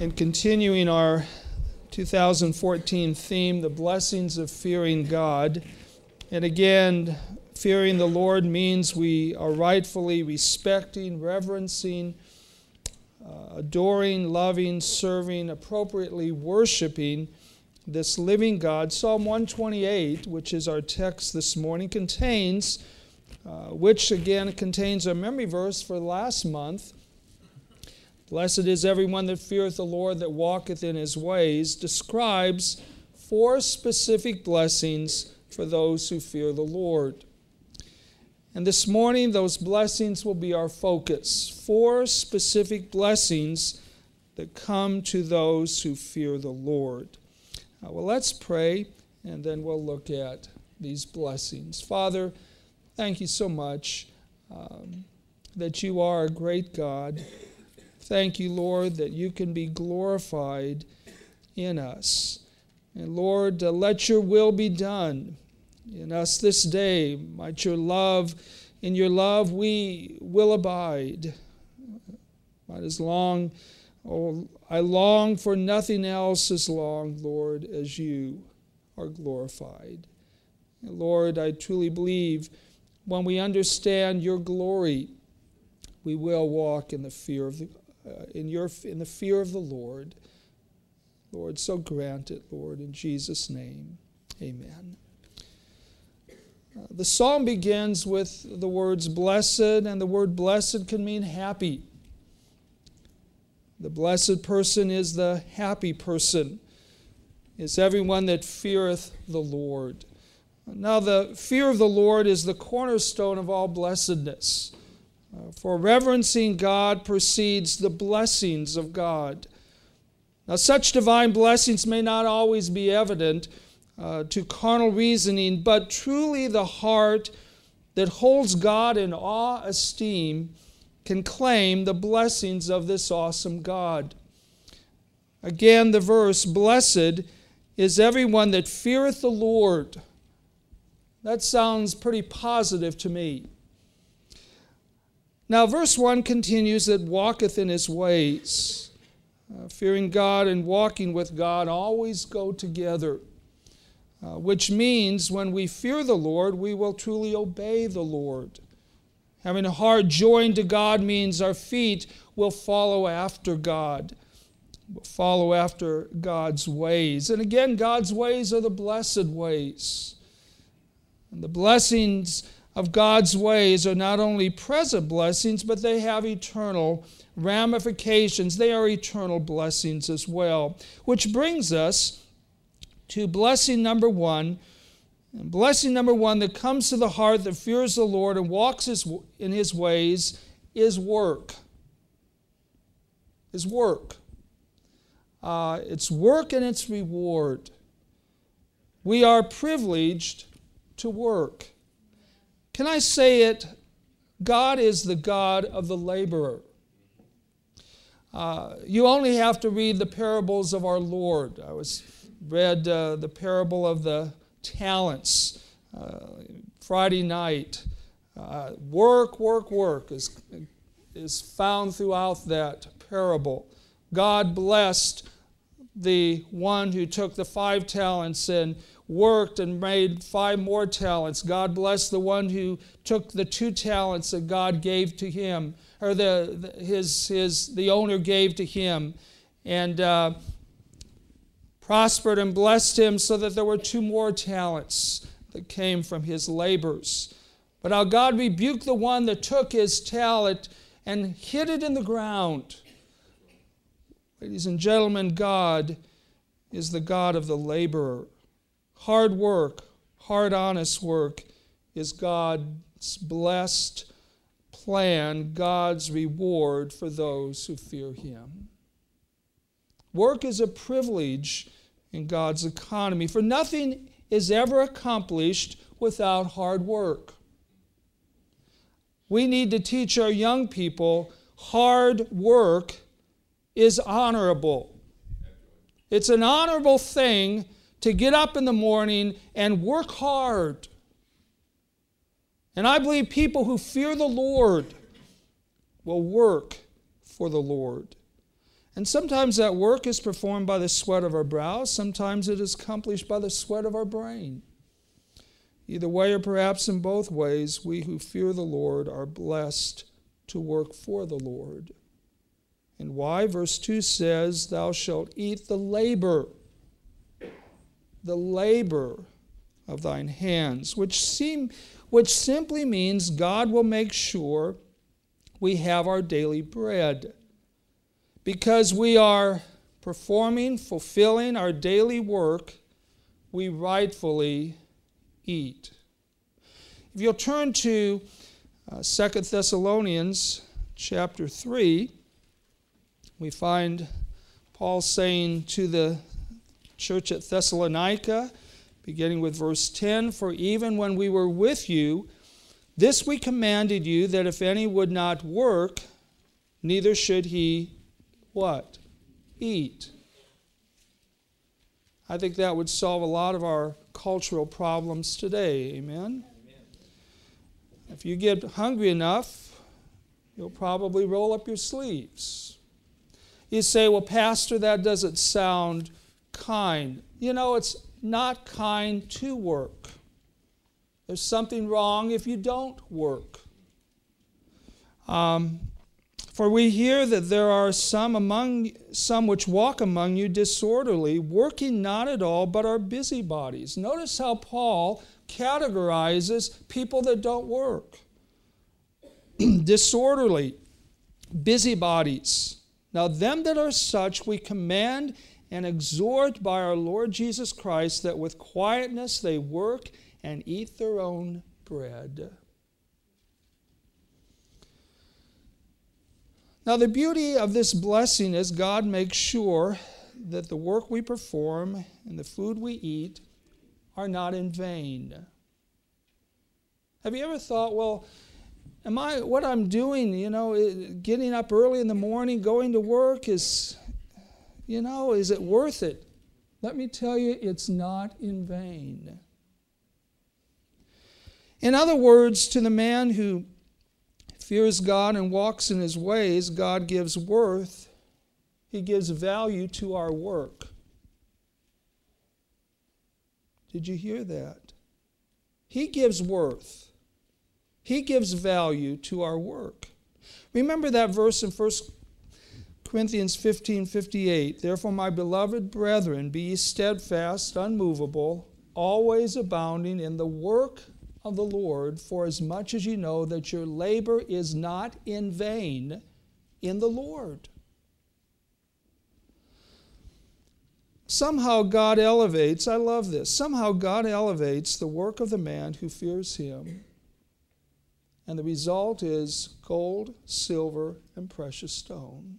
And continuing our 2014 theme, the blessings of fearing God. And again, fearing the Lord means we are rightfully respecting, reverencing, adoring, loving, serving, appropriately worshiping this living God. Psalm 128, which is our text this morning, contains our memory verse for last month. Blessed is everyone that feareth the Lord, that walketh in his ways, describes 4 specific blessings for those who fear the Lord. And this morning, those blessings will be our focus. 4 specific blessings that come to those who fear the Lord. Well, let's pray, and then we'll look at these blessings. Father, thank you so much that you are a great God. Thank you, Lord, that you can be glorified in us. And Lord, let your will be done in us this day. Might your love, in your love we will abide. I long for nothing else as long, Lord, as you are glorified. And Lord, I truly believe when we understand your glory, we will walk in the fear of the Lord. Lord, so grant it, Lord, in Jesus' name. Amen. The psalm begins with the words blessed, and the word blessed can mean happy. The blessed person is the happy person, is everyone that feareth the Lord. Now, the fear of the Lord is the cornerstone of all blessedness. For reverencing God precedes the blessings of God. Now, such divine blessings may not always be evident to carnal reasoning, but truly the heart that holds God in awe esteem can claim the blessings of this awesome God. Again, the verse, blessed is everyone that feareth the Lord. That sounds pretty positive to me. Now, verse 1 continues that walketh in his ways. Fearing God and walking with God always go together, which means when we fear the Lord, we will truly obey the Lord. Having a heart joined to God means our feet will follow after God, will follow after God's ways. And again, God's ways are the blessed ways. And the blessings of God's ways are not only present blessings, but they have eternal ramifications. They are eternal blessings as well. Which brings us to blessing number 1. And blessing number 1 that comes to the heart that fears the Lord and walks in his ways is work. Is work. It's work and it's reward. We are privileged to work. Can I say it? God is the God of the laborer. You only have to read the parables of our Lord. I read the parable of the talents Friday night. Work is found throughout that parable. God blessed the one who took the 5 talents and worked and made 5 more talents. God blessed the one who took the 2 talents that God gave to him, or the owner gave to him, and prospered and blessed him so that there were 2 more talents that came from his labors. But how God rebuked the one that took his talent and hid it in the ground. Ladies and gentlemen, God is the God of the laborer. Hard work, hard, honest work is God's blessed plan, God's reward for those who fear him. Work is a privilege in God's economy, for nothing is ever accomplished without hard work. We need to teach our young people hard work is honorable. It's an honorable thing to get up in the morning and work hard. And I believe people who fear the Lord will work for the Lord. And sometimes that work is performed by the sweat of our brows. Sometimes it is accomplished by the sweat of our brain. Either way, or perhaps in both ways, we who fear the Lord are blessed to work for the Lord. And why? Verse 2 says, "Thou shalt eat the labor of thine hands," which simply means God will make sure we have our daily bread. Because we are fulfilling our daily work, we rightfully eat. If you'll turn to 2 Thessalonians chapter 3, we find Paul saying to the church at Thessalonica, beginning with verse 10, "For even when we were with you, this we commanded you, that if any would not work, neither should he" what? Eat. I think that would solve a lot of our cultural problems today. Amen? If you get hungry enough, you'll probably roll up your sleeves. You say, "Well, Pastor, that doesn't sound kind." You know, it's not kind to work. There's something wrong if you don't work. For we hear that there are some which walk among you disorderly, working not at all, but are busybodies. Notice how Paul categorizes people that don't work. Disorderly, busybodies. Now them that are such we command and exhort by our Lord Jesus Christ, that with quietness they work and eat their own bread. Now, the beauty of this blessing is God makes sure that the work we perform and the food we eat are not in vain. Have you ever thought, well, what I'm doing, getting up early in the morning, going to work, is it worth it? Let me tell you, it's not in vain. In other words, to the man who fears God and walks in his ways, God gives worth. He gives value to our work. Did you hear that? He gives worth. He gives value to our work. Remember that verse in 1 Corinthians 15:58. "Therefore, my beloved brethren, be ye steadfast, unmovable, always abounding in the work of the Lord, for as much as you know that your labor is not in vain in the Lord." Somehow God elevates, I love this, somehow God elevates the work of the man who fears him. And the result is gold, silver, and precious stone.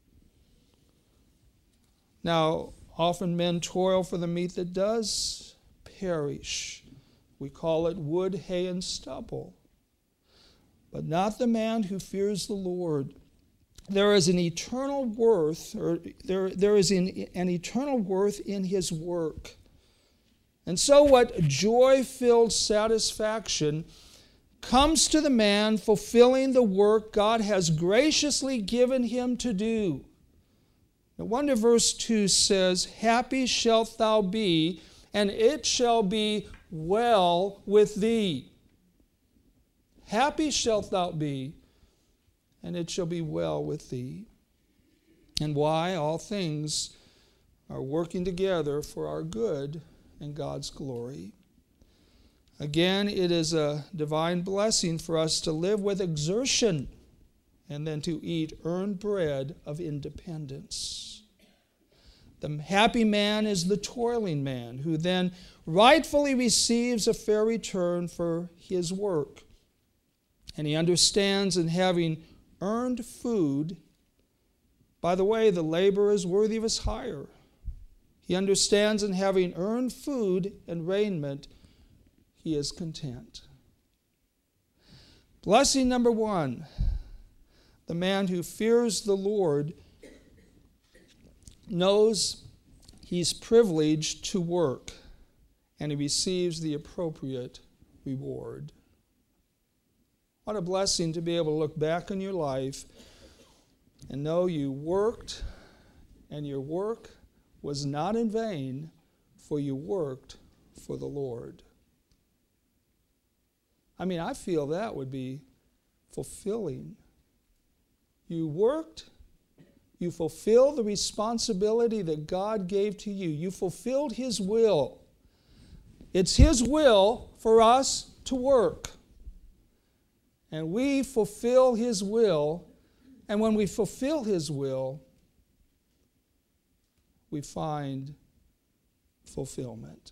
Now, often men toil for the meat that does perish. We call it wood, hay, and stubble. But not the man who fears the Lord. There is an eternal worth, there is an eternal worth in his work. And so what joy-filled satisfaction comes to the man fulfilling the work God has graciously given him to do. No wonder verse 2 says, "Happy shalt thou be, and it shall be well with thee." Happy shalt thou be, and it shall be well with thee. And why? All things are working together for our good and God's glory. Again, it is a divine blessing for us to live with exertion and then to eat earned bread of independence. The happy man is the toiling man, who then rightfully receives a fair return for his work. And he understands in having earned food, by the way, the labor is worthy of his hire. He understands in having earned food and raiment, he is content. Blessing number 1, the man who fears the Lord knows he's privileged to work, and he receives the appropriate reward. What a blessing to be able to look back on your life and know you worked and your work was not in vain, for you worked for the Lord. I mean, I feel that would be fulfilling. You worked, you fulfilled the responsibility that God gave to you. You fulfilled His will. It's His will for us to work. And we fulfill His will, and when we fulfill His will, we find fulfillment.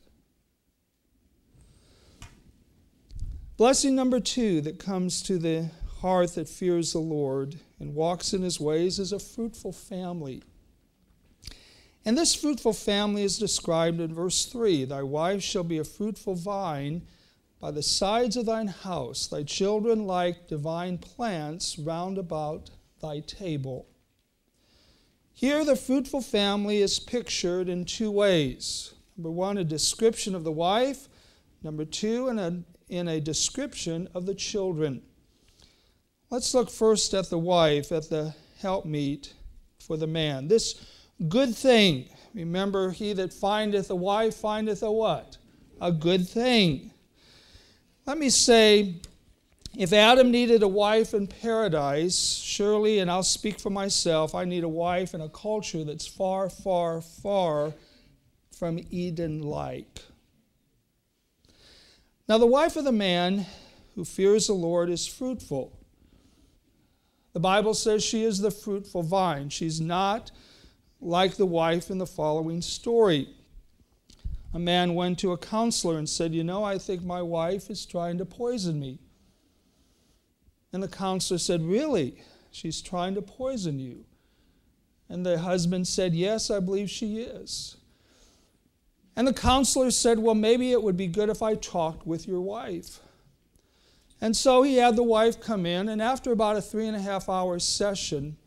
Blessing number 2 that comes to the heart that fears the Lord and walks in His ways is a fruitful family. And this fruitful family is described in verse 3. Thy wife shall be a fruitful vine by the sides of thine house, thy children like divine plants round about thy table. Here the fruitful family is pictured in 2 ways. Number 1, a description of the wife. Number 2, in a description of the children. Let's look first at the wife, at the helpmeet for the man. This good thing. Remember, he that findeth a wife findeth a what? A good thing. Let me say, if Adam needed a wife in paradise, surely, and I'll speak for myself, I need a wife in a culture that's far, far, far from Eden-like. Now, the wife of the man who fears the Lord is fruitful. The Bible says she is the fruitful vine. She's not like the wife in the following story. A man went to a counselor and said, I think my wife is trying to poison me. And the counselor said, really? She's trying to poison you? And the husband said, yes, I believe she is. And the counselor said, well, maybe it would be good if I talked with your wife. And so he had the wife come in, and after about a 3.5-hour session,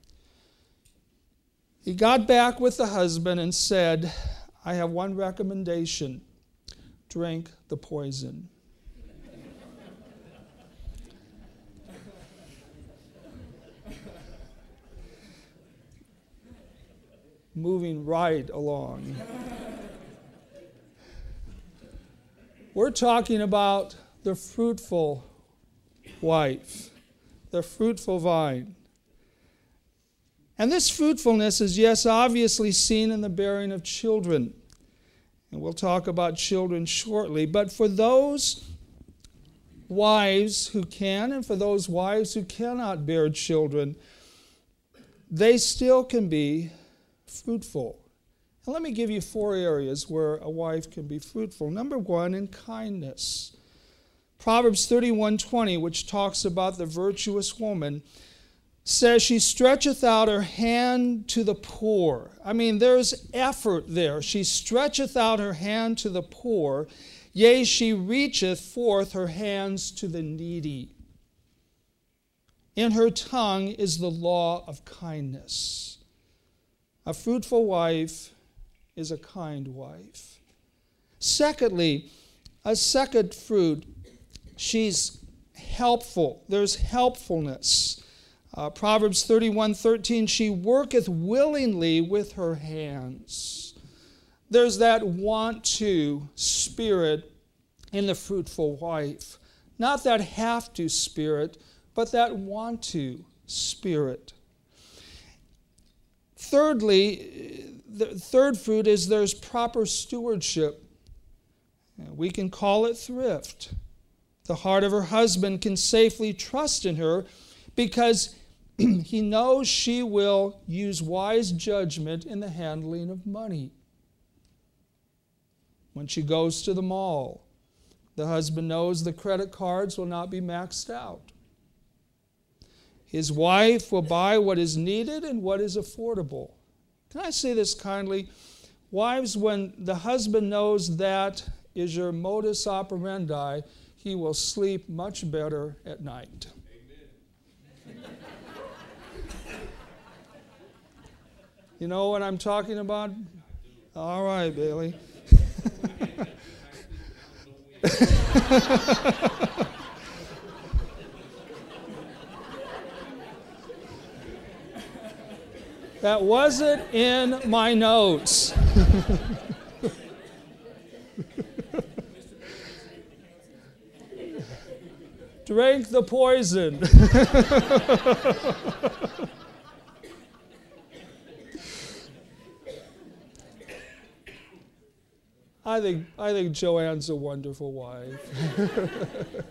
he got back with the husband and said, I have one recommendation. Drink the poison. Moving right along. We're talking about the fruitful wife, the fruitful vine. And this fruitfulness is, yes, obviously seen in the bearing of children. And we'll talk about children shortly. But for those wives who can, and for those wives who cannot bear children, they still can be fruitful. And let me give you 4 areas where a wife can be fruitful. Number 1, in kindness. Proverbs 31:20, which talks about the virtuous woman, says she stretcheth out her hand to the poor. I mean, there's effort there. She stretcheth out her hand to the poor, yea, she reacheth forth her hands to the needy. In her tongue is the law of kindness. A fruitful wife is a kind wife. Secondly, a second fruit, she's helpful. There's helpfulness. Proverbs 31:13, she worketh willingly with her hands. There's that want to spirit in the fruitful wife. Not that have to spirit, but that want to spirit. Thirdly, the third fruit is there's proper stewardship. We can call it thrift. The heart of her husband can safely trust in her because he knows she will use wise judgment in the handling of money. When she goes to the mall, the husband knows the credit cards will not be maxed out. His wife will buy what is needed and what is affordable. Can I say this kindly? Wives, when the husband knows that is your modus operandi, he will sleep much better at night. Amen. You know what I'm talking about? All right, Bailey. That wasn't in my notes. Drink the poison. I think Joanne's a wonderful wife.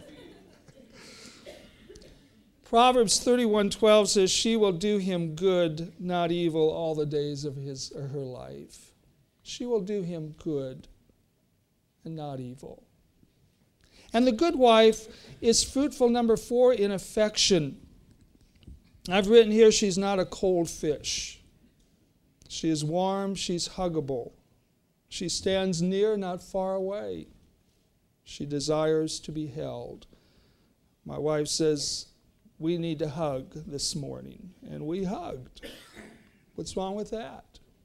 Proverbs 31:12 says, "She will do him good, not evil, all the days of his or her life." She will do him good and not evil. And the good wife is fruitful, number 4, in affection. I've written here, she's not a cold fish. She is warm, she's huggable. She stands near, not far away. She desires to be held. My wife says, we need to hug this morning, and we hugged. What's wrong with that?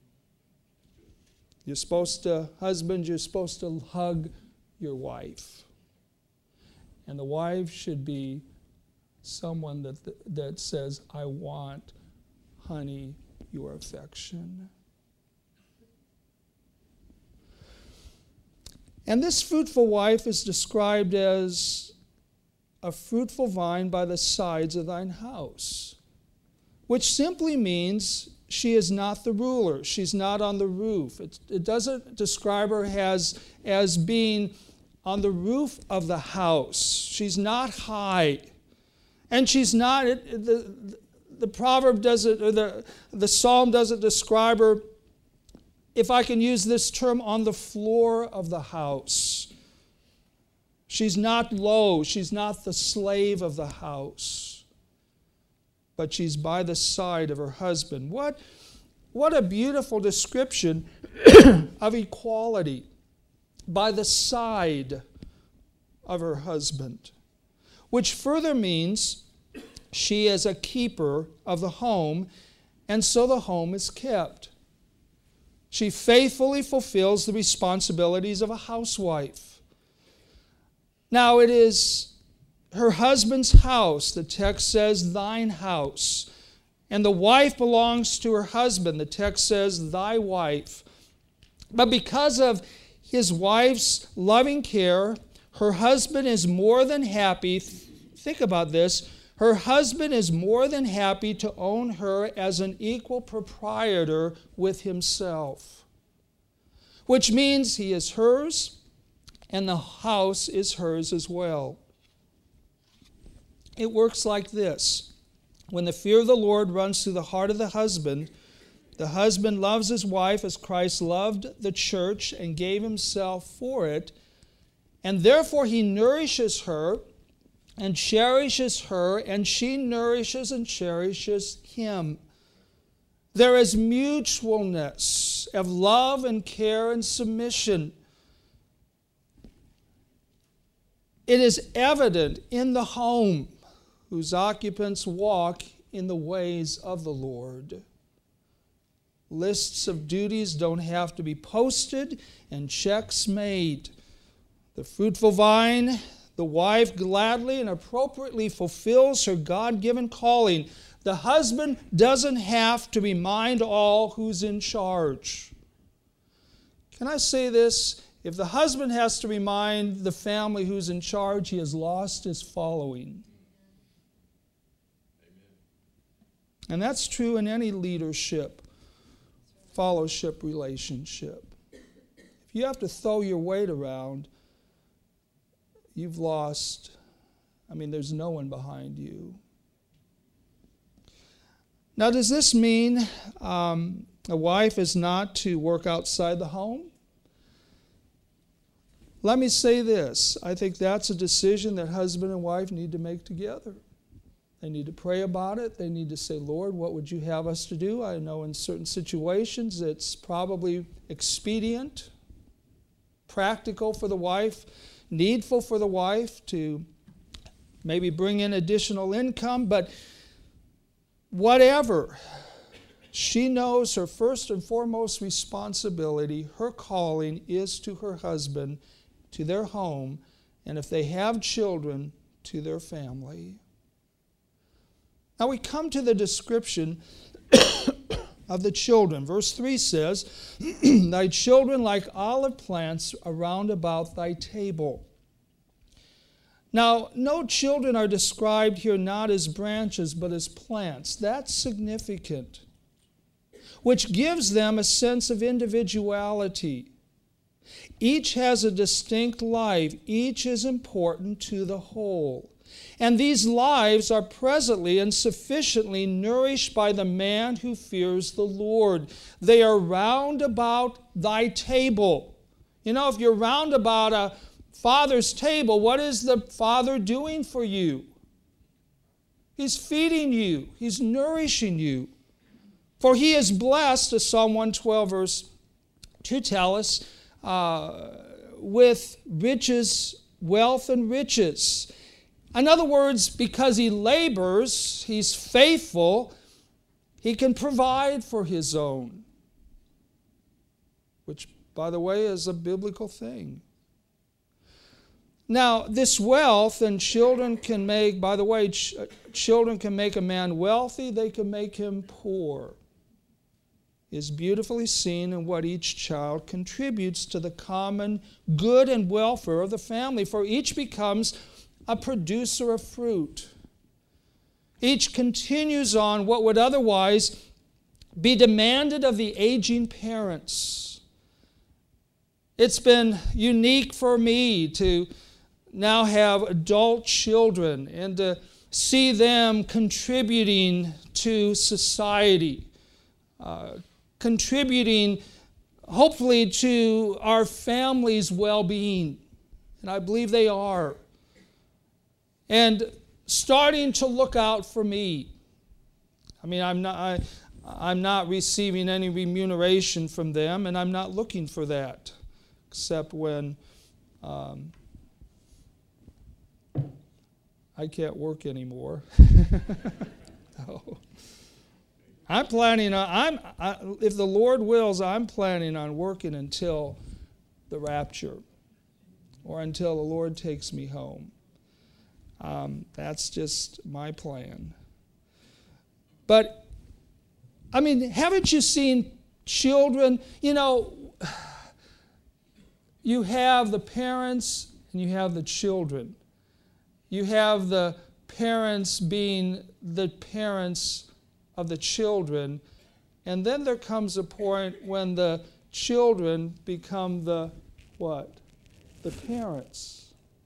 Husband, you're supposed to hug your wife. And the wife should be someone that says, I want, honey, your affection. And this fruitful wife is described as a fruitful vine by the sides of thine house, which simply means she is not the ruler. She's not on the roof. It doesn't describe her as being on the roof of the house. She's not high. And she's not, the proverb doesn't, or the psalm doesn't describe her, if I can use this term, on the floor of the house. She's not low. She's not the slave of the house. But she's by the side of her husband. What a beautiful description of equality. By the side of her husband. Which further means she is a keeper of the home, and so the home is kept. She faithfully fulfills the responsibilities of a housewife. Now it is her husband's house. The text says, thine house. And the wife belongs to her husband. The text says, thy wife. But because of his wife's loving care, her husband is more than happy. Think about this. Her husband is more than happy to own her as an equal proprietor with himself. Which means he is hers, and the house is hers as well. It works like this. When the fear of the Lord runs through the heart of the husband loves his wife as Christ loved the church and gave himself for it, and therefore he nourishes her and cherishes her, and she nourishes and cherishes him. There is mutualness of love and care and submission. It is evident in the home whose occupants walk in the ways of the Lord. Lists of duties don't have to be posted and checks made. The fruitful vine, the wife gladly and appropriately fulfills her God-given calling. The husband doesn't have to remind all who's in charge. Can I say this? If the husband has to remind the family who's in charge, he has lost his following. And that's true in any leadership, fellowship relationship. If you have to throw your weight around, you've lost. There's no one behind you. Now, does this mean a wife is not to work outside the home? Let me say this. I think that's a decision that husband and wife need to make together. They need to pray about it. They need to say, Lord, what would you have us to do? I know in certain situations it's probably expedient, practical for the wife, needful for the wife to maybe bring in additional income, but whatever, she knows her first and foremost responsibility, her calling is to her husband, to their home, and if they have children, to their family. Now we come to the description of the children. Verse 3 says, Thy children like olive plants around about thy table. Now, no children are described here not as branches, but as plants. That's significant, which gives them a sense of individuality. Each has a distinct life. Each is important to the whole. And these lives are presently and sufficiently nourished by the man who fears the Lord. They are round about thy table. You know, if you're round about a father's table, what is the father doing for you? He's feeding you. He's nourishing you. For he is blessed, as Psalm 112 verse 2 tell us, with riches, wealth and riches. In other words, because he labors, he's faithful, he can provide for his own. Which, by the way, is a biblical thing. Now, this wealth and children can make, by the way, children can make a man wealthy, they can make him poor. Is beautifully seen in what each child contributes to the common good and welfare of the family, for each becomes a producer of fruit. Each continues on what would otherwise be demanded of the aging parents. It's been unique for me to now have adult children and to see them contributing to society, contributing hopefully to our family's well-being. And I believe they are. And starting to look out for me. I mean, I'm not receiving any remuneration from them, and I'm not looking for that, except when I can't work anymore. No. I'm planning on, if the Lord wills, I'm planning on working until the rapture or until the Lord takes me home. That's just my plan. But, I mean, haven't you seen children? You know, you have the parents and you have the children. You have the parents being the parents of the children, and then there comes a point when the children become the what? The parents.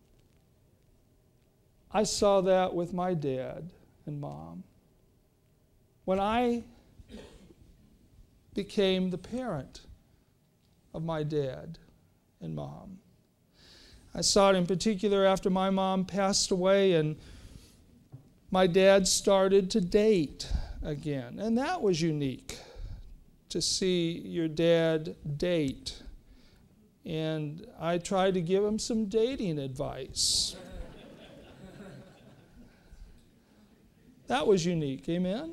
I saw that with my dad and mom. When I became the parent of my dad and mom. I saw it in particular after my mom passed away and my dad started to date again. And that was unique, to see your dad date. And I tried to give him some dating advice. That was unique, amen?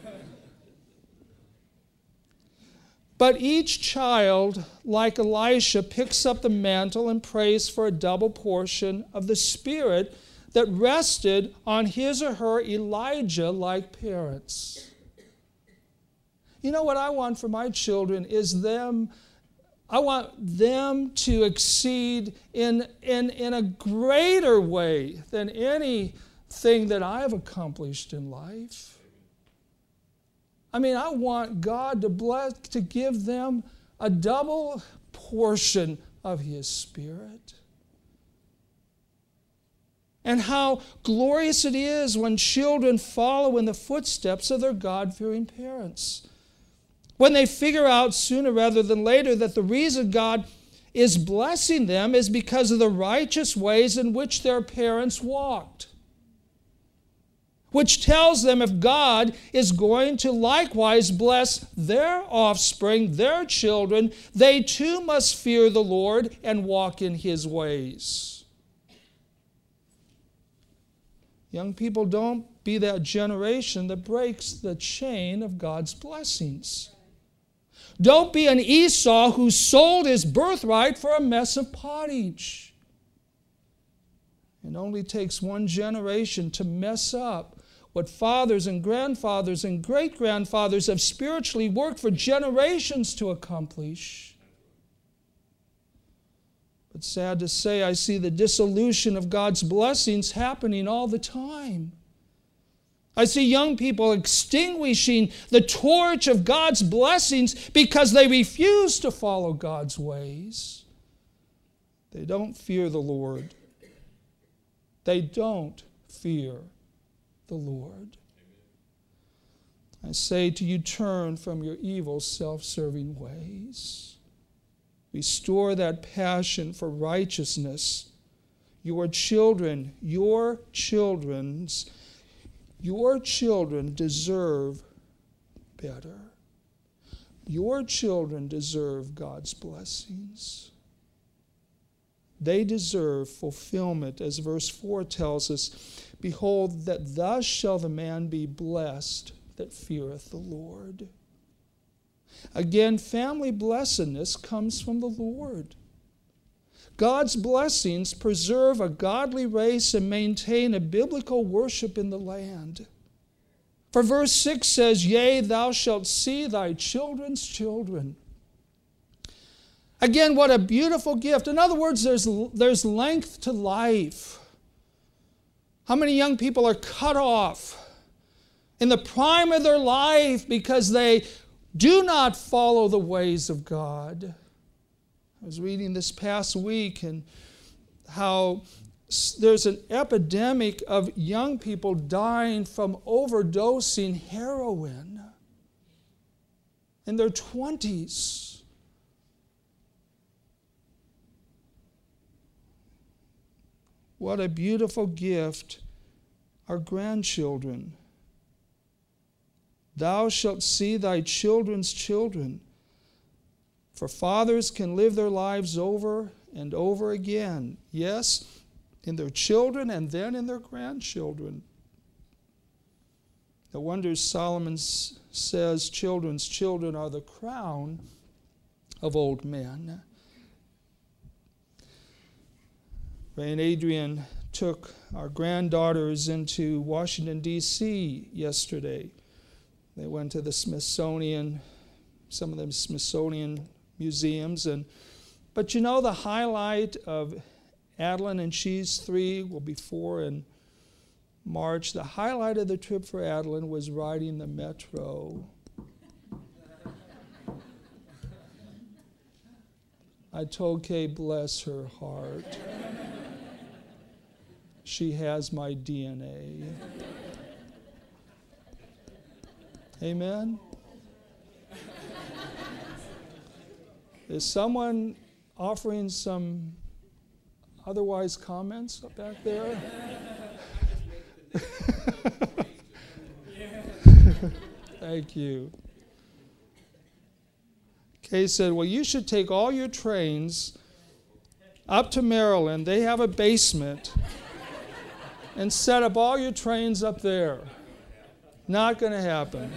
But each child, like Elisha, picks up the mantle and prays for a double portion of the Spirit that rested on his or her Elijah-like parents. You know what I want for my children is I want them to exceed in a greater way than anything that I've accomplished in life. I mean, I want God to give them a double portion of His Spirit. And how glorious it is when children follow in the footsteps of their God-fearing parents. When they figure out sooner rather than later that the reason God is blessing them is because of the righteous ways in which their parents walked. Which tells them if God is going to likewise bless their offspring, their children, they too must fear the Lord and walk in His ways. Young people, don't be that generation that breaks the chain of God's blessings. Don't be an Esau who sold his birthright for a mess of pottage. It only takes one generation to mess up what fathers and grandfathers and great-grandfathers have spiritually worked for generations to accomplish. But sad to say, I see the dissolution of God's blessings happening all the time. I see young people extinguishing the torch of God's blessings because they refuse to follow God's ways. They don't fear the Lord. They don't fear the Lord. I say to you, turn from your evil, self-serving ways. Restore that passion for righteousness. Your children deserve better. Your children deserve God's blessings. They deserve fulfillment, as verse 4 tells us. Behold, that thus shall the man be blessed that feareth the Lord. Again, family blessedness comes from the Lord. God's blessings preserve a godly race and maintain a biblical worship in the land. For verse 6 says, Yea, thou shalt see thy children's children. Again, what a beautiful gift. In other words, there's length to life. How many young people are cut off in the prime of their life because they do not follow the ways of God? I was reading this past week and how there's an epidemic of young people dying from overdosing heroin in their 20s. What a beautiful gift, our grandchildren. Thou shalt see thy children's children. For fathers can live their lives over and over again. Yes, in their children and then in their grandchildren. No wonder Solomon says children's children are the crown of old men. Ray and Adrian took our granddaughters into Washington, D.C. yesterday. They went to the Smithsonian, some of them Smithsonian museums. But you know, the highlight of Adeline and She's 3 will be 4 in March. The highlight of the trip for Adeline was riding the metro. I told Kay, bless her heart. She has my DNA. Amen? Is someone offering some otherwise comments back there? Thank you. Kay said, well, you should take all your trains up to Maryland. They have a basement. And set up all your trains up there. Not going to happen.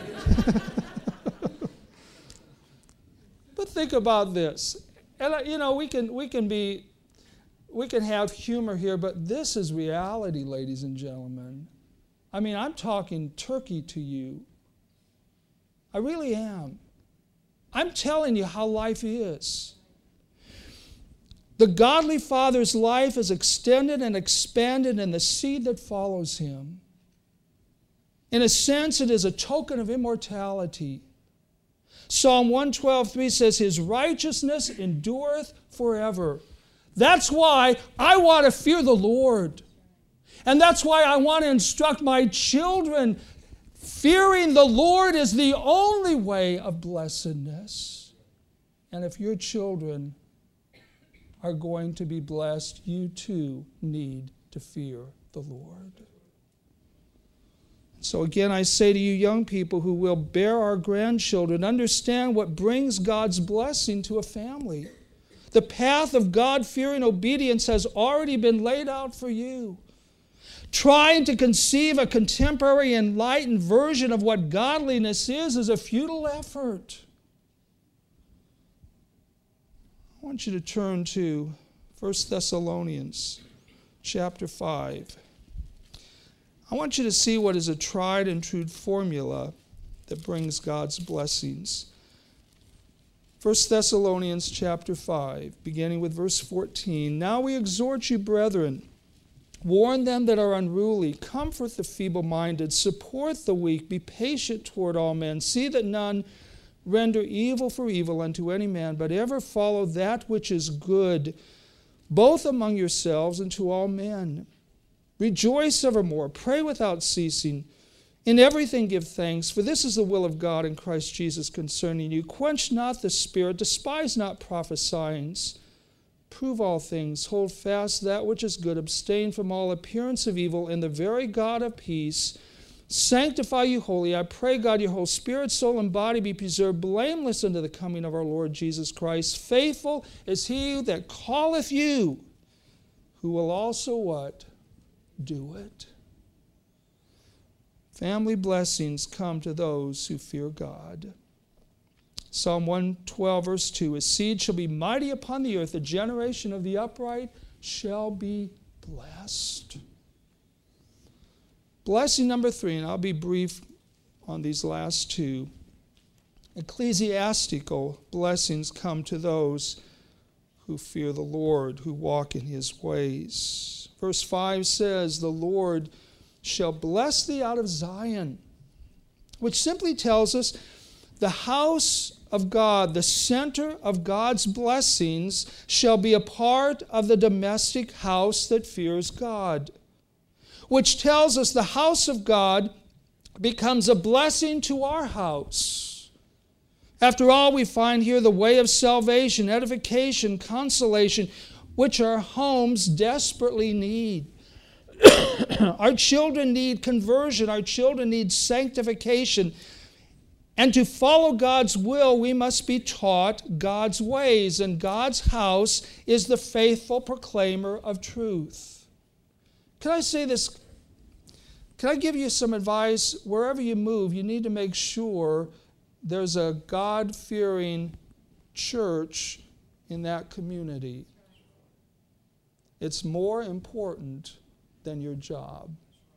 But think about this. And you know, we can have humor here, but this is reality, ladies and gentlemen. I mean, I'm talking turkey to you. I really am. I'm telling you how life is. The godly father's life is extended and expanded in the seed that follows him. In a sense, it is a token of immortality. Psalm 112:3 says, His righteousness endureth forever. That's why I want to fear the Lord. And that's why I want to instruct my children. Fearing the Lord is the only way of blessedness. And if your children are going to be blessed, you too need to fear the Lord. So again, I say to you young people who will bear our grandchildren, understand what brings God's blessing to a family. The path of God-fearing obedience has already been laid out for you. Trying to conceive a contemporary enlightened version of what godliness is a futile effort. I want you to turn to 1 Thessalonians chapter 5. I want you to see what is a tried and true formula that brings God's blessings. 1 Thessalonians chapter 5, beginning with verse 14. Now we exhort you, brethren, warn them that are unruly, comfort the feeble-minded, support the weak, be patient toward all men, see that none render evil for evil unto any man, but ever follow that which is good, both among yourselves and to all men. Rejoice evermore, pray without ceasing. In everything give thanks, for this is the will of God in Christ Jesus concerning you. Quench not the spirit, despise not prophesying. Prove all things, hold fast that which is good, abstain from all appearance of evil, and the very God of peace sanctify you wholly. I pray, God, your whole spirit, soul, and body be preserved blameless unto the coming of our Lord Jesus Christ. Faithful is he that calleth you, who will also what? Do it. Family blessings come to those who fear God. Psalm 112, verse 2, his seed shall be mighty upon the earth. The generation of the upright shall be blessed. Blessing number 3, and I'll be brief on these last two. Ecclesiastical blessings come to those who fear the Lord, who walk in his ways. Verse 5 says, the Lord shall bless thee out of Zion, which simply tells us the house of God, the center of God's blessings, shall be a part of the domestic house that fears God, which tells us the house of God becomes a blessing to our house. After all, we find here the way of salvation, edification, consolation, which our homes desperately need. Our children need conversion. Our children need sanctification. And to follow God's will, we must be taught God's ways. And God's house is the faithful proclaimer of truth. Can I say this? Can I give you some advice? Wherever you move, you need to make sure there's a God-fearing church in that community. It's more important than your job.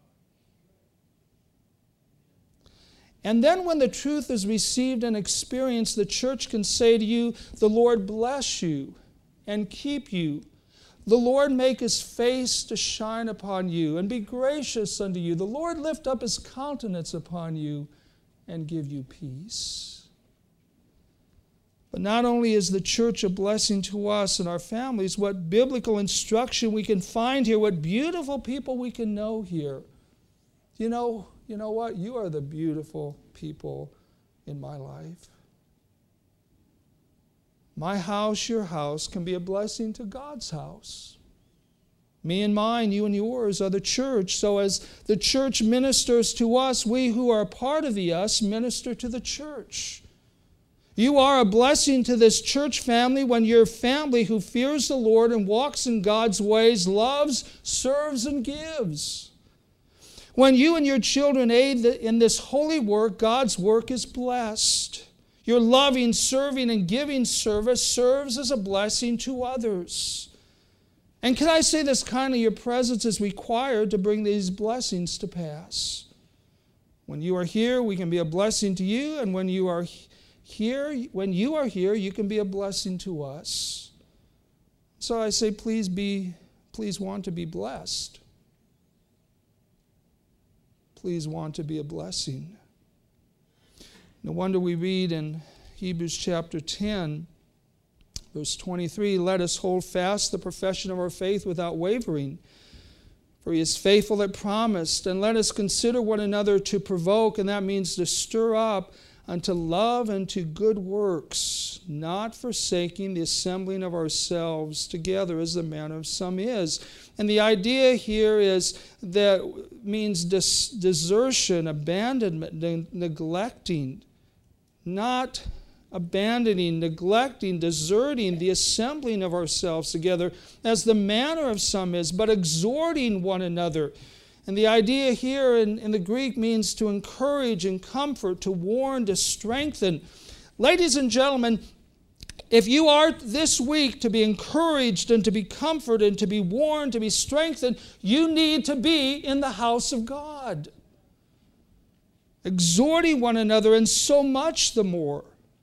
And then when the truth is received and experienced, the church can say to you, the Lord bless you and keep you. The Lord make his face to shine upon you and be gracious unto you. The Lord lift up his countenance upon you and give you peace. But not only is the church a blessing to us and our families, what biblical instruction we can find here, what beautiful people we can know here. You know what? You are the beautiful people in my life. My house, your house, can be a blessing to God's house. Me and mine, you and yours are the church. So as the church ministers to us, we who are a part of the us minister to the church. You are a blessing to this church family when your family who fears the Lord and walks in God's ways loves, serves, and gives. When you and your children aid in this holy work, God's work is blessed. Your loving, serving, and giving service serves as a blessing to others. And can I say this kindly, your presence is required to bring these blessings to pass. When you are here, we can be a blessing to you, and when you are here, you can be a blessing to us. So I say, please want to be blessed. Please want to be a blessing. No wonder we read in Hebrews chapter 10, verse 23, let us hold fast the profession of our faith without wavering, for he is faithful that promised. And let us consider one another to provoke, and that means to stir up, unto love and to good works, not forsaking the assembling of ourselves together as the manner of some is. And the idea here is that means desertion, abandonment, neglecting, not abandoning, neglecting, deserting the assembling of ourselves together as the manner of some is, but exhorting one another. And the idea here in the Greek means to encourage and comfort, to warn, to strengthen. Ladies and gentlemen, if you are this week to be encouraged and to be comforted and to be warned, to be strengthened, you need to be in the house of God, exhorting one another, and so much the more.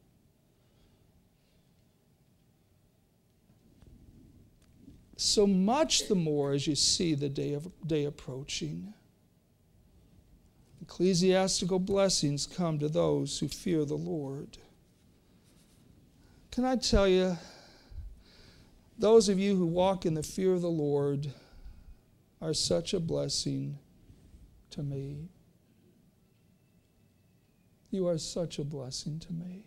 So much the more as you see the day approaching. Ecclesiastical blessings come to those who fear the Lord. Can I tell you, those of you who walk in the fear of the Lord are such a blessing to me. You are such a blessing to me.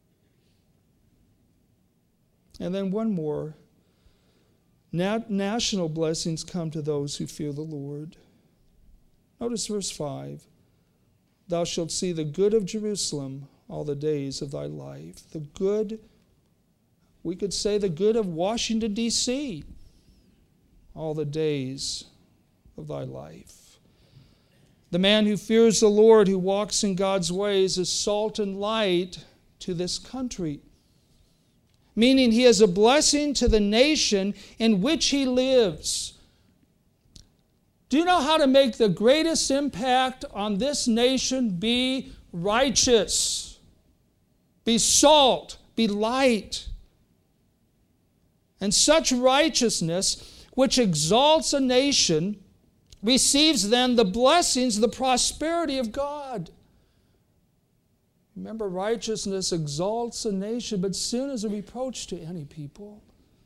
And then one more. National blessings come to those who fear the Lord. Notice verse 5. Thou shalt see the good of Jerusalem all the days of thy life. The good, we could say the good of Washington, D.C., all the days of thy life. The man who fears the Lord, who walks in God's ways, is salt and light to this country. Meaning he is a blessing to the nation in which he lives. Do you know how to make the greatest impact on this nation? Be righteous. Be salt. Be light. And such righteousness, which exalts a nation, receives then the blessings, the prosperity of God. Remember, righteousness exalts a nation, but sin is a reproach to any people.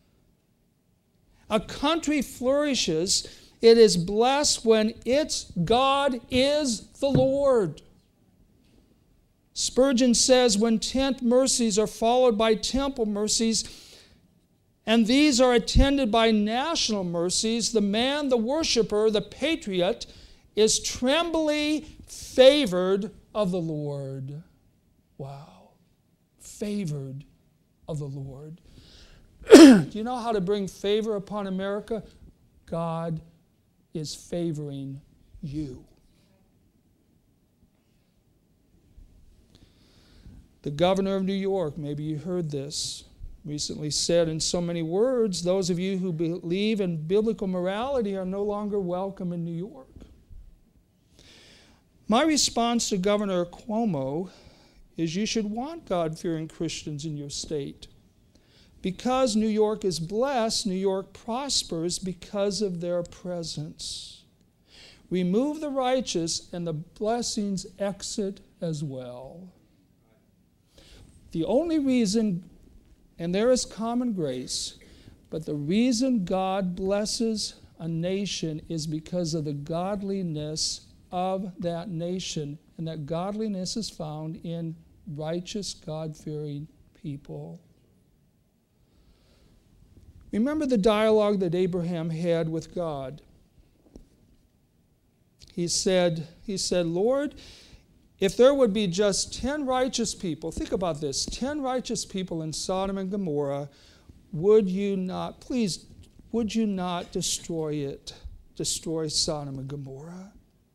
A country flourishes, it is blessed when its God is the Lord. Spurgeon says, when tent mercies are followed by temple mercies, and these are attended by national mercies, the man, the worshiper, the patriot, is trembly favored of the Lord. Wow. Favored of the Lord. Do you know how to bring favor upon America? God is favoring you. The governor of New York, maybe you heard this, recently said in so many words, those of you who believe in biblical morality are no longer welcome in New York. My response to Governor Cuomo is you should want God-fearing Christians in your state. Because New York is blessed, New York prospers because of their presence. Remove the righteous and the blessings exit as well. The only reason, and there is common grace, but the reason God blesses a nation is because of the godliness of that nation. And that godliness is found in righteous, God-fearing people. Remember the dialogue that Abraham had with God. He said, Lord, if there would be just 10 righteous people, think about this, 10 righteous people in Sodom and Gomorrah, would you not destroy Sodom and Gomorrah?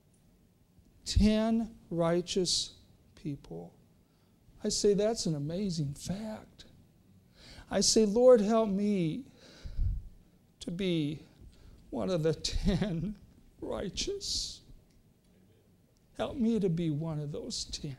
10 righteous people. I say that's an amazing fact. I say, Lord, help me to be one of the 10 righteous. Help me to be one of those 10.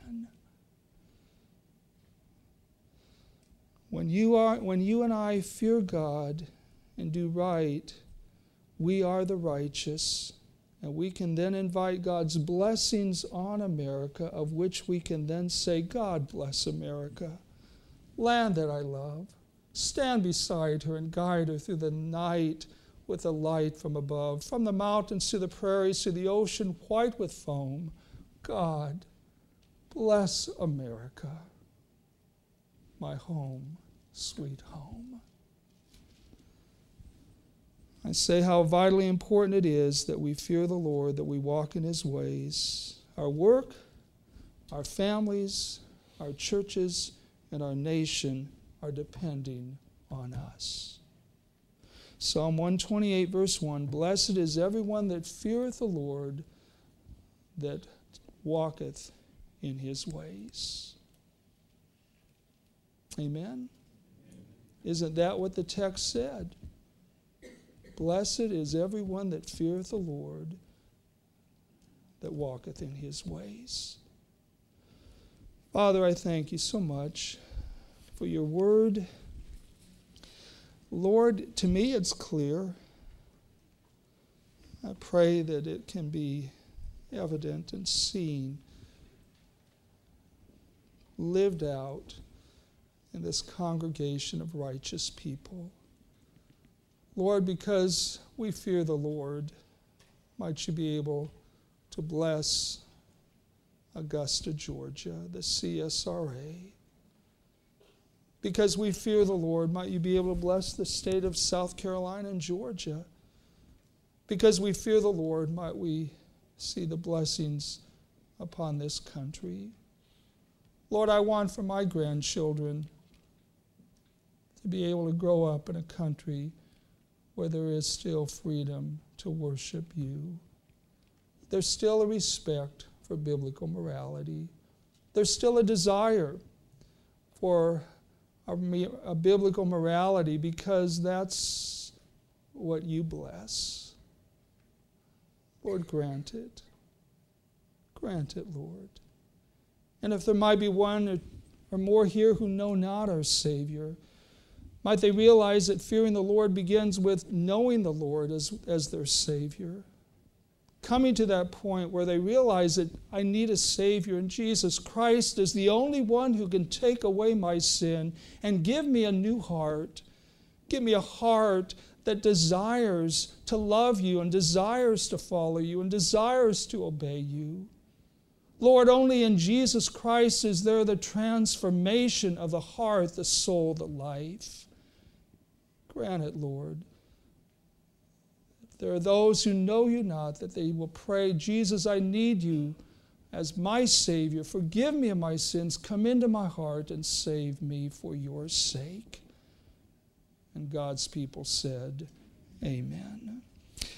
When you and I fear God and do right, we are the righteous. And we can then invite God's blessings on America, of which we can then say, God bless America, land that I love. Stand beside her and guide her through the night with a light from above, from the mountains to the prairies to the ocean white with foam. God bless America, my home, sweet home. I say how vitally important it is that we fear the Lord, that we walk in His ways. Our work, our families, our churches, and our nation are depending on us. Psalm 128, verse 1, Blessed is everyone that feareth the Lord, that walketh in His ways. Amen? Isn't that what the text said? Blessed is everyone that feareth the Lord, that walketh in his ways. Father, I thank you so much for your word. Lord, to me it's clear. I pray that it can be evident and seen, lived out in this congregation of righteous people. Lord, because we fear the Lord, might you be able to bless Augusta, Georgia, the CSRA. Because we fear the Lord, might you be able to bless the state of South Carolina and Georgia. Because we fear the Lord, might we see the blessings upon this country. Lord, I want for my grandchildren to be able to grow up in a country where there is still freedom to worship you. There's still a respect for biblical morality. There's still a desire for a biblical morality because that's what you bless. Lord, grant it. Grant it, Lord. And if there might be one or more here who know not our Savior, might they realize that fearing the Lord begins with knowing the Lord as their Savior. Coming to that point where they realize that I need a Savior, and Jesus Christ is the only one who can take away my sin and give me a new heart. Give me a heart that desires to love you and desires to follow you and desires to obey you. Lord, only in Jesus Christ is there the transformation of the heart, the soul, the life. Grant it, Lord. If there are those who know you not, that they will pray, Jesus, I need you as my Savior. Forgive me of my sins. Come into my heart and save me for your sake. And God's people said, Amen.